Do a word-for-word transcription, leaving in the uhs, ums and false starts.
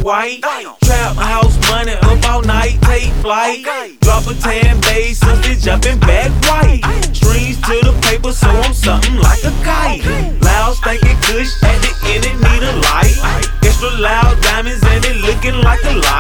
white. Trap house money up all night, take flight. Drop a tan base, something jumping back white. Strings to the paper, so I'm something like a kite. Loud spanking kush, at the end it need a light. Extra loud diamonds and it looking like a light.